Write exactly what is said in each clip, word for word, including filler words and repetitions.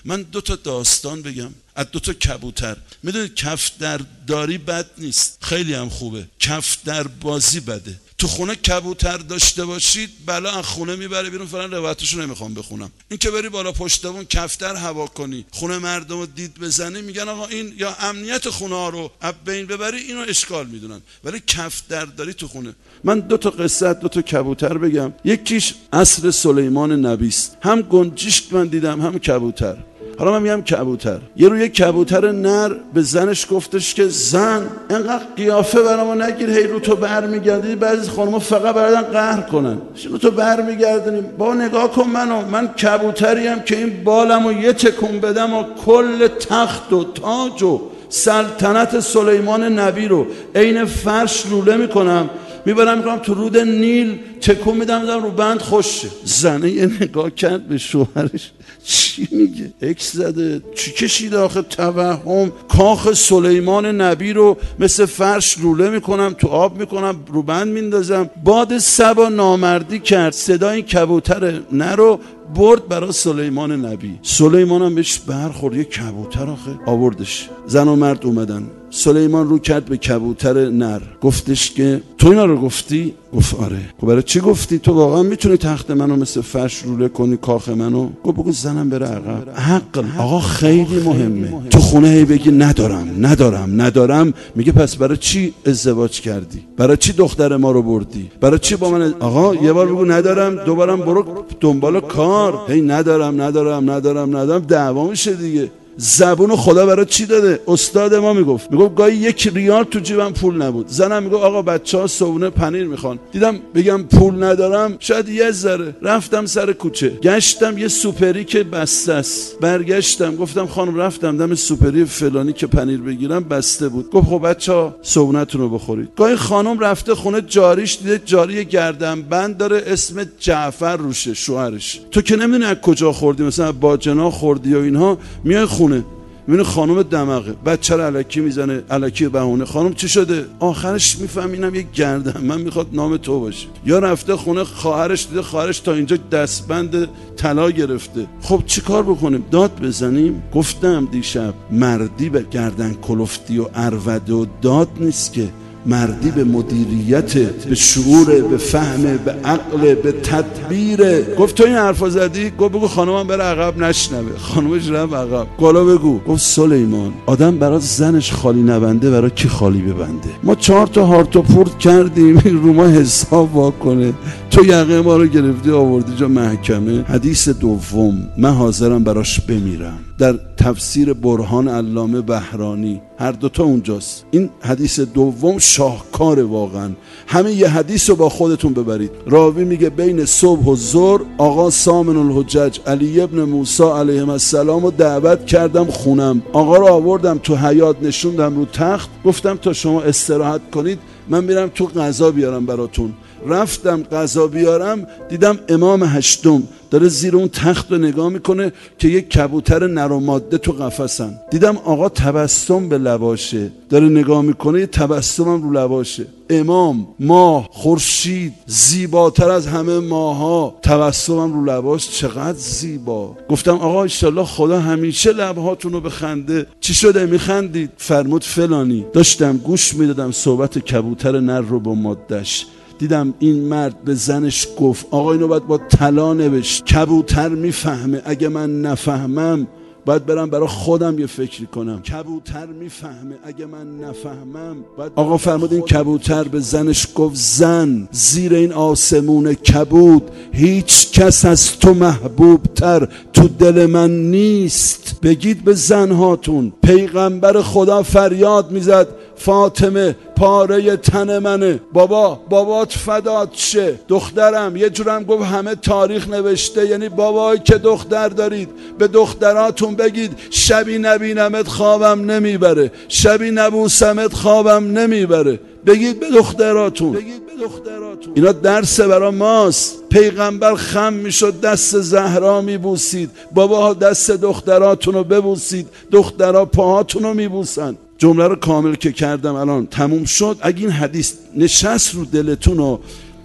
من دو تا داستان بگم از دو تا کبوتر. میدونید کفتر داری بد نیست، خیلی هم خوبه. کفتر بازی بده. تو خونه کبوتر داشته باشید بلا از خونه میبره بیرون. فلان روایتشو نمیخوام بخونم. این که بری بالا پشتمون کفتر هوا کنی، خونه مردم رو دید بزنی، میگن آقا این یا امنیت خونه ها رو از بین ببری، اینو اشکال میدونن. ولی کفتر داری تو خونه. من دو تا قصه دو تا کبوتر بگم. یکیش عصر سلیمان نبی است. هم گنجشک من دیدم هم کبوتر. حالا من میگم کبوتر. یه روی کبوتر نر به زنش گفتش که زن اینقدر قیافه برامو نگیر، هی رو تو برمیگردی، بعضی خانم‌ها فقط بردن قهر کنن، رو تو برمیگردونیم. با نگاه کن منو، من کبوتریم که این بالمو یه تکون بدم و کل تخت و تاج و سلطنت سلیمان نبی رو عین فرش لوله میکنم، میبرم میکنم تو رود نیل، تکون میدم میدم رو بند خوشه. زنه یه نگاه کرد به شوهرش، چی میگه؟ اکس زده، چی کشیده آخه؟ توهم. کاخ سلیمان نبی رو مثل فرش لوله میکنم، تو آب میکنم، رو بند میندازم. باد صبا نامردی کرد، صدای کبوتر نرو برد برای سلیمان نبی. سلیمان هم بهش برخورد، یه کبوتر آخه آوردش. زن و مرد اومدن. سلیمان رو کرد به کبوتر نر، گفتش که تو اینا رو گفتی؟ گفت آره. خب برای چی گفتی؟ تو واقعا میتونی تخت منو مثل فرش روله کنی، کاخ منو؟ گفت بگو زنم بره عقب. حق آقا خیلی مهمه. تو خونه هی بگی ندارم ندارم ندارم، میگه پس برای چی ازدواج کردی؟ برای چی دختر ما رو بردی؟ برای چی با من؟ آقا یه بار بگو ندارم، دوبارم برو دنبال کار. هی ندارم ندارم ندارم ندارم، دعوا میشه دیگه. زبون خدا برای چی داده؟ استاد ما میگفت میگفت گاهی یک ریال تو جیبم پول نبود. زنم میگفت آقا بچه‌ها صبحونه پنیر میخوان. دیدم بگم پول ندارم شاید یه ذره. رفتم سر کوچه، گشتم یه سوپری که بسته است. برگشتم گفتم خانم رفتم دم سوپری فلانی که پنیر بگیرم بسته بود. گفت خب بچه‌ها صبحونه‌تون رو بخورید. گاهی خانم رفته خونه جاریش، دیده جاری گردن بند داره اسم جعفر روشه، شوهرش. تو که نمیدونی از کجا خوردی، مثلا باجنا خوردی و اینها. میای خونه میبینه خانم دماغه، بچه رو الکی میزنه، الکی بهونه. خانم چی شده؟ آخرش میفهمینم یک گردن من میخواد نام تو باشه. یا رفته خونه خواهرش، دیده خواهرش تا اینجا دستبند طلا گرفته. خب چی کار بکنیم؟ داد بزنیم؟ گفتم دیشب مردی به گردن کلفتی و عربده و داد نیست که، مردی به مدیریت، به شعور، به فهم، به عقل، به تدبیر. گفت تو این حرفا زدی؟ گفت بگو خانمم بره عقب نشنوه. خانمش رفت عقب. گالا بگو. گفت سلیمان آدم برای زنش خالی نبنده برای کی خالی ببنده؟ ما چهار تا هارت و پورت کردیم رو ما حساب واکنه، تو یقه ما رو گرفتی آوردی جا محکمه. حدیث دوم من حاضرم براش بمیرم، در تفسیر برهان علامه بهرانی، هر دوتا اونجاست. این حدیث دوم شاهکار واقعا. همه یه حدیث رو با خودتون ببرید. راوی میگه بین صبح و ظهر آقا سامن الحجج علی ابن موسی علیه السلام رو دعوت کردم خونم. آقا رو آوردم تو حیاط، نشوندم رو تخت، گفتم تا شما استراحت کنید من میرم تو غذا بیارم براتون. رفتم غذا بیارم، دیدم امام هشتم داره زیر اون تخت رو نگاه میکنه که یک کبوتر نر و ماده تو قفسن. دیدم آقا تبسم به لباشه، داره نگاه میکنه، یه تبسمم رو لباشه. امام، ماه، خورشید، زیباتر از همه ماها، تبسمم رو لباش، چقدر زیبا. گفتم آقا انشالله خدا همیشه لبهاتون رو بخنده. چی شده میخندید؟ فرمود فلانی. داشتم گوش میدادم صحبت کبوتر نر رو با مادهش. دیدم این مرد به زنش گفت آقا اینو باید با طلا نوشت. کبوتر میفهمه، اگه من نفهمم باید برم برای خودم یه فکری کنم. کبوتر میفهمه، اگه من نفهمم باید. آقا فرمود این کبوتر به زنش گفت زن، زیر این آسمون کبود هیچ کس از تو محبوب تر تو دل من نیست. بگید به زنهاتون پیغمبر خدا فریاد میزد فاطمه پاره تن منه، بابا بابات فدات شه. دخترم یه جورم گفت همه تاریخ نوشته، یعنی بابایی که دختر دارید به دختراتون بگید شبی نبینمت خوابم نمیبره، شبی نبوسمت خوابم نمیبره. بگید به دختراتون، بگید به دختراتون. اینا درس برای ماست. پیغمبر خم میشد دست زهرا میبوسید، بابا دست دختراتون رو ببوسید، دخترها پاهاتون رو میبوسن. جمله رو کامل که کردم الان تموم شد. اگه این حدیث نشست رو دلتون و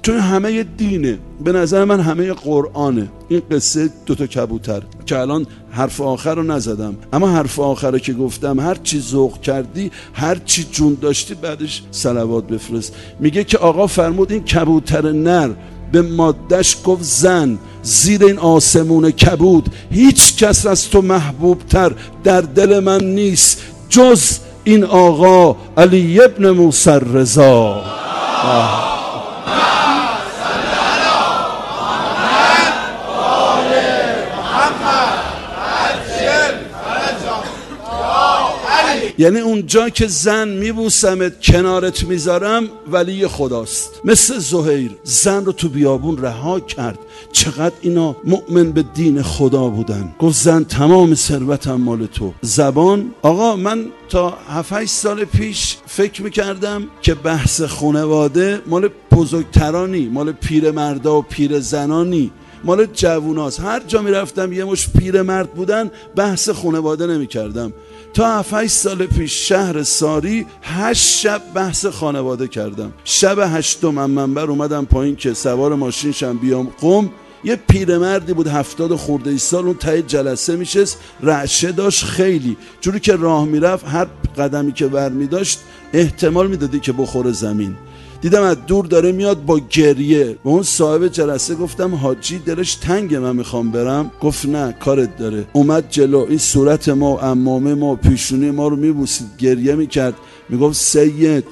چون همه دینه، به نظر من همه قرآنه. این قصه دوتا کبوتر که الان حرف آخر رو نزدم، اما حرف آخر رو که گفتم هر چی ذوق کردی، هر چی جون داشتی، بعدش صلوات بفرست. میگه که آقا فرمود این کبوتر نر به مادش گفت زن، زیر این آسمون کبود هیچ کس از تو محبوب تر در دل من نیست جز این آقا علی ابن موسی رضا. یعنی اونجا که زن میبوسمت کنارت میذارم ولی خداست. مثل زهیر زن رو تو بیابون رها کرد. چقدر اینا مؤمن به دین خدا بودن. گفت زن تمام ثروتم مال تو. زبان آقا من تا هفت هشت سال پیش فکر میکردم که بحث خانواده مال بزرگترانی، مال پیرمردا و پیرزنانی، مال جووناست. هر جا میرفتم یه مش پیرمرد بودن، بحث خانواده نمیکردم. تا هفت هشت سال پیش شهر ساری هشت شب بحث خانواده کردم. شب هشتم من منبر اومدم پایین که سوار ماشین شم بیام قم. یه پیرمردی بود هفتاد خورده ای سال، اون ته جلسه میشست، رعشه داشت خیلی، جوری که راه میرفت هر قدمی که ور میداشت احتمال میدادی که بخوره زمین. دیدم از دور داره میاد با گریه. به اون صاحب جلسه گفتم حاجی دلش تنگه من میخوام برم؟ گفت نه کارت داره. اومد جلو، این صورت ما و عمامه ما و پیشونی ما رو میبوسید، گریه میکرد، میگفت سید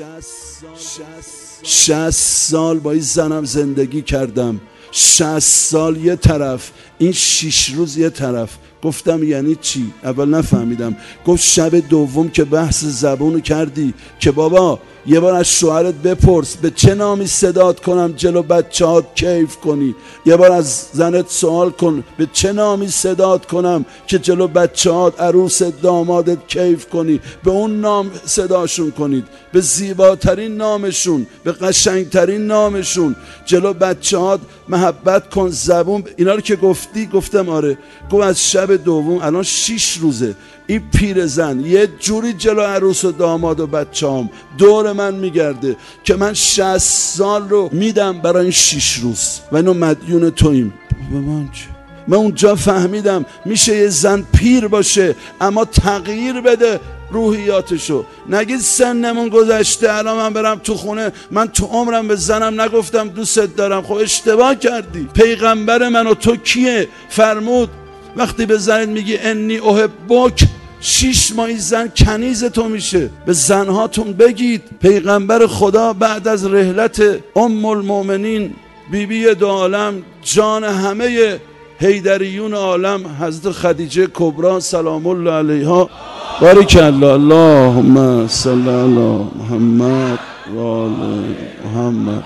شصت سال با این زنم زندگی کردم، شصت سال یه طرف، این شش روز یه طرف. گفتم یعنی چی؟ اول نفهمیدم. گفت شب دوم که بحث زبونو کردی که بابا یه بار از شوهرت بپرس به چه نامی صدات کنم جلو بچه‌هات کیف کنی، یه بار از زنت سوال کن به چه نامی صدات کنم که جلو بچه‌هات، عروست، دامادت کیف کنی، به اون نام صداشون کنید، به زیباترین نامشون، به قشنگترین نامشون، جلو بچه‌هات محبت کن. زبون اینا رو که گفتی گفتم آره. گفت از شب دوم الان شش روزه این پیرزن یه جوری جلو عروس و داماد و بچه‌ام دور من میگرده که من شصت سال رو میدم برای این شش روز و اینو مدیون توییم. به من چه؟ من اونجا فهمیدم میشه یه زن پیر باشه اما تغییر بده روحیاتشو. نگید سنمون گذشته الان من برم تو خونه، من تو عمرم به زنم نگفتم دوستت دارم. خب اشتباه کردی. پیغمبر من و تو کیه؟ فرمود وقتی به زنت میگی انی احبک، شیش ماهی زن کنیز تو میشه. به زنهاتون بگید. پیغمبر خدا بعد از رحلت ام المؤمنین بیبی دو عالم، جان همه حیدریون عالم، حضرت خدیجه کبرا سلام الله علیها، بارک الله، اللهم صل علی محمد و آل محمد،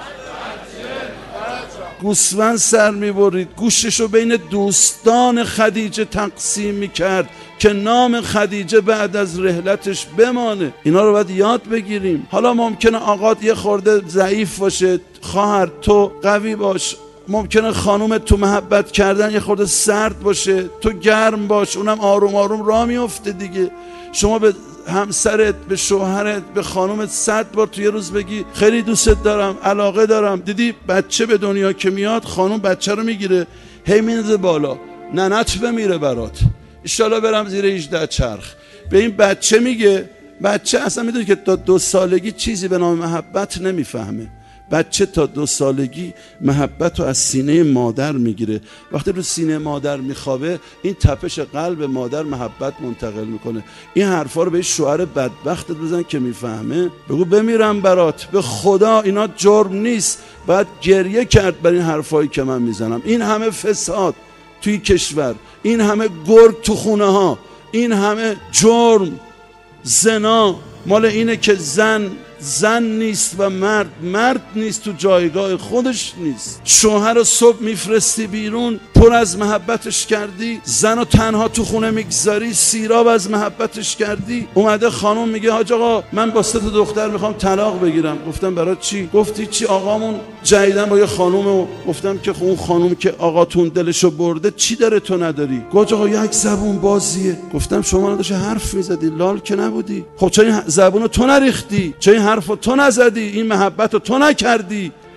گوسفند سر میبرید، گوششو بین دوستان خدیجه تقسیم میکرد که نام خدیجه بعد از رحلتش بمانه. اینا رو باید یاد بگیریم. حالا ممکنه آقات یه خورده ضعیف باشه، خواهر تو قوی باش. ممکنه خانوم تو محبت کردن یه خورده سرد باشه، تو گرم باش، اونم آروم آروم راه میفته دیگه. شما به همسرت، به شوهرت، به خانومت صد بار تو یه روز بگی خیلی دوستت دارم، علاقه دارم. دیدی بچه به دنیا که میاد خانوم بچه رو میگیره هی میندازه بالا، ننت بمیره برات، انشالله برم زیر هجده چرخ. به این بچه میگه، بچه اصلا میدونی که تا دو سالگی چیزی به نام محبت نمیفهمه. بچه تا دو سالگی محبت رو از سینه مادر میگیره. وقتی رو سینه مادر میخوابه این تپش قلب مادر محبت منتقل میکنه. این حرفا رو به شوهر بدبختت بزن که میفهمه، بگو بمیرم برات، به خدا اینا جرم نیست. باید گریه کرد برای این حرفایی که من میزنم. این همه فساد توی کشور، این همه گرگ تو خونه ها، این همه جرم، زنا، مال اینه که زن زن نیست و مرد مرد نیست، تو جایگاه خودش نیست. شوهر رو صبح میفرستی بیرون، پر از محبتش کردی، زن رو تنها تو خونه میگذاری، سیراب از محبتش کردی. اومده خانم میگه حاج آقا من با سه تا دختر میخوام طلاق بگیرم. گفتم برای چی؟ گفتی چی؟ آقامون جدیدن با یه خانومه. گفتم که اون خانوم که آقاتون دلشو برده چی داره تو نداری؟ گفت آقا یک زبون بازیه. گفتم شما داشتی حرف میزدی، لال که نبودی. خب چرا این زبونو تو نریختی؟ چرا این حرفو تو نزدی؟ این محبتو تو نکردی؟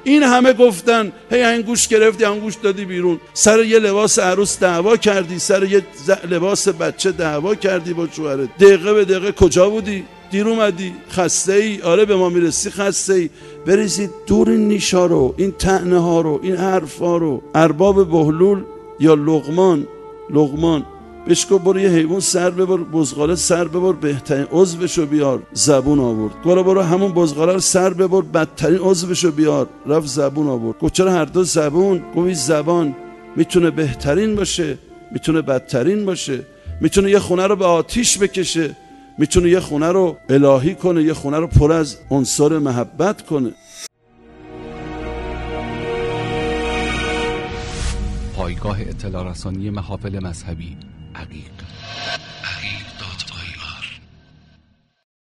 این همه گفتن، هی انگوش گرفتی انگوش دادی بیرون، سر یه لباس عروس دعوا کردی، سر یه لباس بچه دعوا کردی با شوهرت. دقیقه به دقیقه کجا بودی؟ دیر اومدی، خسته ای، آره به ما میرسی خسته ای. بریزید دور این نیشا رو، این طعنه ها رو، این حرفا رو. ارباب بهلول یا لقمان لقمان بهش گفت برو یه حیوان سر ببر، بزغاله سر ببر، بهترین عضوشو بیار. زبون آورد. گفت برو همون بزغاله رو سر ببر، بدترین عضوشو بیار. رفت زبون آورد. گفت چرا هر دو زبون؟ گفت زبان میتونه بهترین باشه، میتونه بدترین باشه، میتونه یه خونه رو به آتیش بکشه، میتونه یه خونه رو الهی کنه، یه خونه رو پر از عنصر محبت کنه. پایگاه اطلاع رسانی محافل مذهبی عقیق